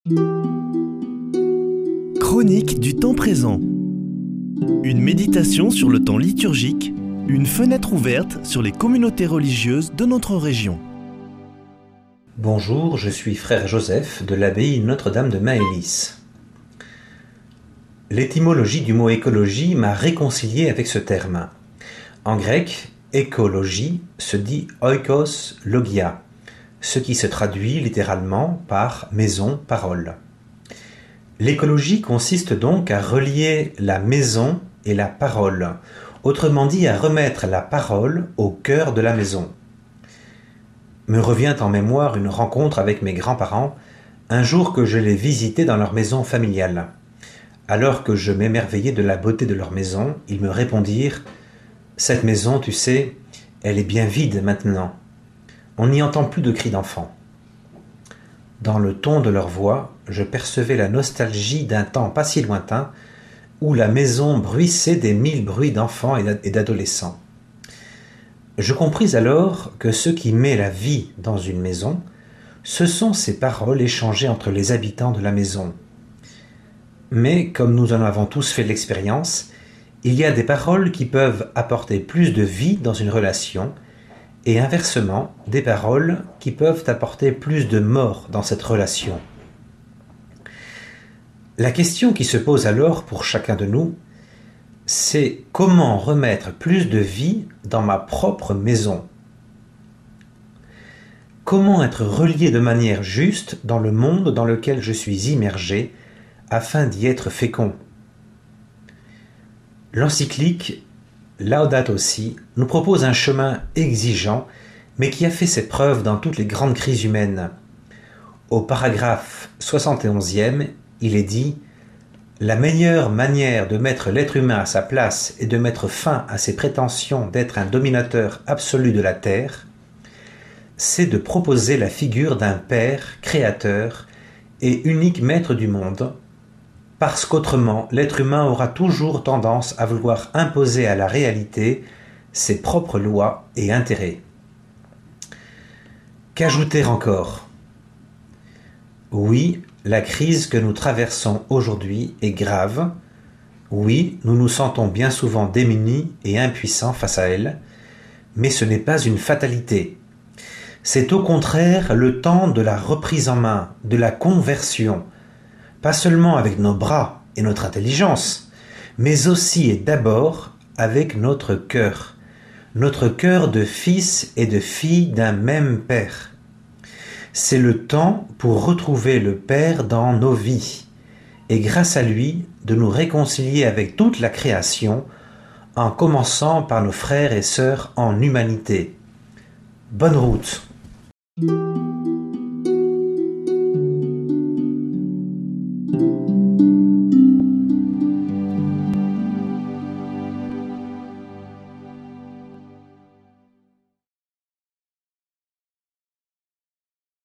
Chronique du temps présent. Une méditation sur le temps liturgique, une fenêtre ouverte sur les communautés religieuses de notre région. Bonjour, je suis frère Joseph de l'abbaye Notre-Dame de Maëlys. L'étymologie du mot écologie m'a réconcilié avec ce terme. En grec, écologie se dit oikos logia, ce qui se traduit littéralement par maison, parole. L'écologie consiste donc à relier la maison et la parole, autrement dit à remettre la parole au cœur de la maison. Me revient en mémoire une rencontre avec mes grands-parents, un jour que je les visitais dans leur maison familiale. Alors que je m'émerveillais de la beauté de leur maison, ils me répondirent « Cette maison, tu sais, elle est bien vide maintenant. On n'y entend plus de cris d'enfants. » Dans le ton de leur voix, je percevais la nostalgie d'un temps pas si lointain où la maison bruissait des 1000 bruits d'enfants et d'adolescents. Je compris alors que ce qui met la vie dans une maison, ce sont ces paroles échangées entre les habitants de la maison. Mais, comme nous en avons tous fait l'expérience, il y a des paroles qui peuvent apporter plus de vie dans une relation et inversement, des paroles qui peuvent apporter plus de mort dans cette relation. La question qui se pose alors pour chacun de nous, c'est comment remettre plus de vie dans ma propre maison? Comment être relié de manière juste dans le monde dans lequel je suis immergé afin d'y être fécond? L'encyclique Laudato Si nous propose un chemin exigeant, mais qui a fait ses preuves dans toutes les grandes crises humaines. Au paragraphe 71e, il est dit « La meilleure manière de mettre l'être humain à sa place et de mettre fin à ses prétentions d'être un dominateur absolu de la terre, c'est de proposer la figure d'un Père créateur et unique maître du monde, parce qu'autrement l'être humain aura toujours tendance à vouloir imposer à la réalité ses propres lois et intérêts. » Qu'ajouter encore? Oui, la crise que nous traversons aujourd'hui est grave. Oui, nous nous sentons bien souvent démunis et impuissants face à elle, mais ce n'est pas une fatalité. C'est au contraire le temps de la reprise en main, de la conversion, pas seulement avec nos bras et notre intelligence, mais aussi et d'abord avec notre cœur de fils et de filles d'un même Père. C'est le temps pour retrouver le Père dans nos vies, et grâce à lui, de nous réconcilier avec toute la création, en commençant par nos frères et sœurs en humanité. Bonne route!